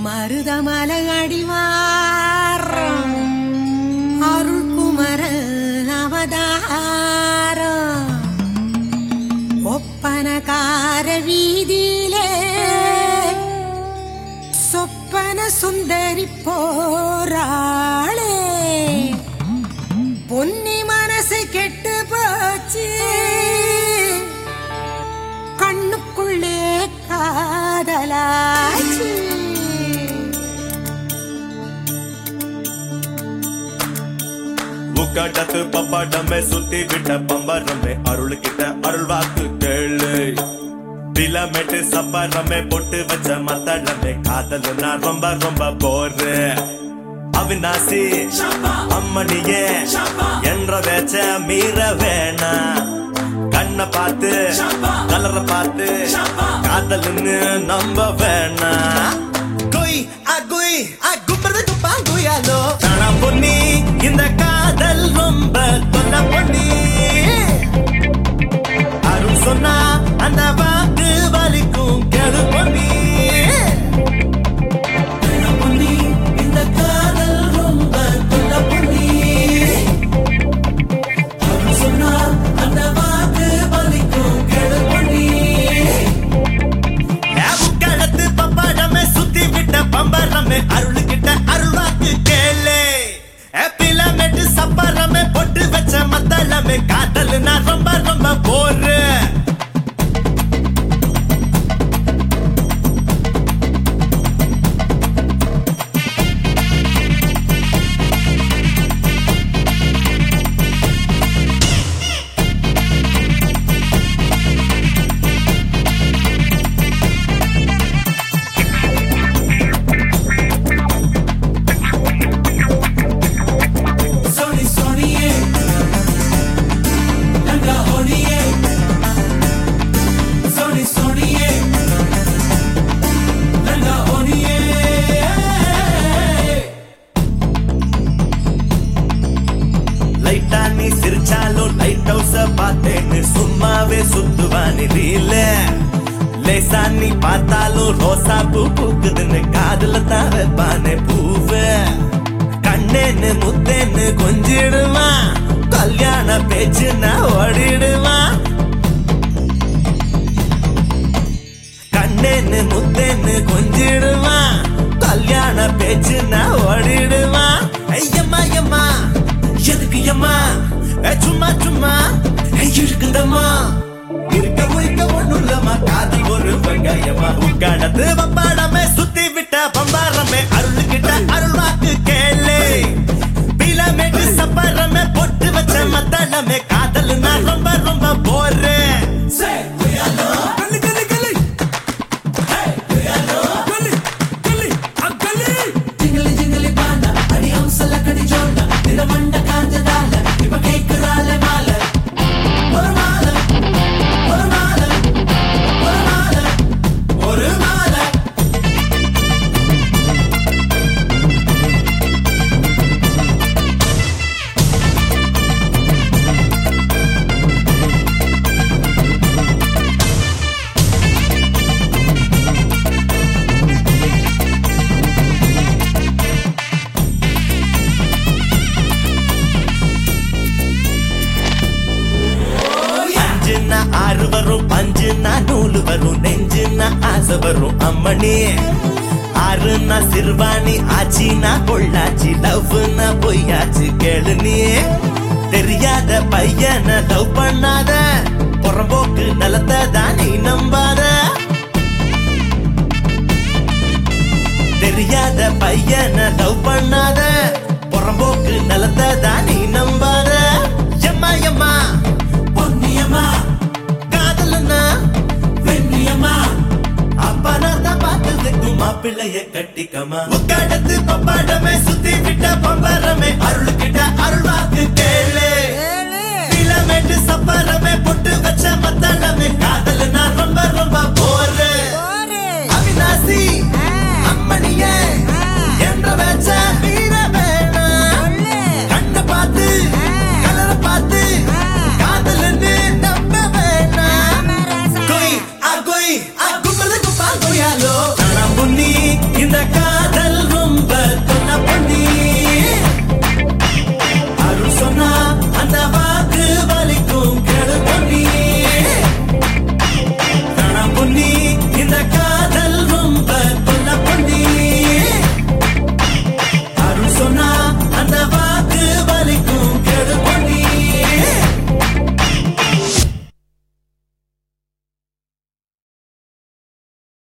மருதமலை அடிவாரம் அருள்குமர அவதாரம் ஒப்பனகார வீதியிலே சொப்பன சுந்தரி போராளே பொன்னி மனசு கெட்டு போச்சு கண்ணுக்குள்ளே காதலாச்சு முக்காட்டத்து பப்பாட்டமே சுத்தி விட்ட பம்பரமே அருள் கிட்ட அருள் வாக்கு கேளு பிலமெட்டு சப்பரமே பொட்டு வச்ச மத்தளமே காதல் நான் ரொம்ப ரொம்ப போரு அவிநாசி அம்மனியே என்ற வேச்ச மீற வேணா கண்ணை பார்த்து கலரை பார்த்து காதல்னு நம்ப வேணா குய் அகுய் அகுப்பறது குப்பாங்குயாலோ தானா பொன்னி இந்த காதல் ரொம்ப தொல்ல பொன்னி அருள் சொன்னா அந்த வாக்கு வலிக்கும் கேளு பொன்னி பொன்னி இந்த காதல் ரொம்ப தொல்ல பொன்னி அருள் சொன்னா அந்த வாக்கு வலிக்கும் கேளு பொன்னி கடத்து பப்பாடமே சுத்தி விட்ட பம்பரமே அருள் கிட்ட அருள் வாக்கு கேளு பிலமெட்டு சப்பரமே பொட்டு வச்ச மத்தளமே காதல் நான் ரொம்ப ரொம்ப போரு சிரிச்சாலும் லைட் ஹவுஸ பார்த்தேன்னு சும்மாவே சுத்துவானி ரீல லேசா நீ பார்த்தாலும் ரோசா பூ பூக்குதுன்னு காதுல தான் வைப்பானே பூவ கண்ணேன்னு முத்தேன்னு கொஞ்சிடுவான் கல்யாண பேச்சுன்னா ஓடிடுவான் கண்ணேன்னு முத்தேன்னு கொஞ்சிடுவான் கல்யாண பேச்சுன்னா ஓடிடுவான் ஐயம்மா ஐயம்மா எதுக்கு அம்மா சும்மா சும்மா இருக்குதம்மா இருக்க உரிக்க ஒண்ணுல்லம்மா காதல் ஒரு வெங்காயமா உட்காடத்து பப்பாடமே சுத்தி விட்ட பம்பாரமே அருள் கிட்ட அருள் வாக்கு கேளு பிலமெட்டு சப்பரமே பொட்டு வச்ச மத்தளமே காதல் நான் ரொம்ப ரொம்ப போறேன் ஆறு வரும் பஞ்சுனா நூலு வரும் நெஞ்சுனா ஆசை வரும் அம்மணி ஆறுனா சிறுவாணி ஆச்சினா பொள்ளாச்சி லவ்னா பொய்யாச்சு கேளு நீ தெரியாத பையன லவ் பண்ணாத புறம்போக்கு நலத்தை தான் நீ நம்பாத தெரியாத பையன லவ் பண்ணாத புறம்போக்கு நலத்தை தான் நீ நம்பாத எம்மா எம்மா பொன்னியம்மா மாப்பிள்ளைய கட்டிக்கமா உட்காடத்து பப்பாடமே சுத்தி விட்ட பம்பரமே அருள் கிட்ட அருள் வாக்கு கேளு பிலமெட்டு சப்பரமே பொட்டு வச்ச மத்தளமே காதல் நான் ரொம்ப ரொம்ப போரு அவிநாசி அம்மனியே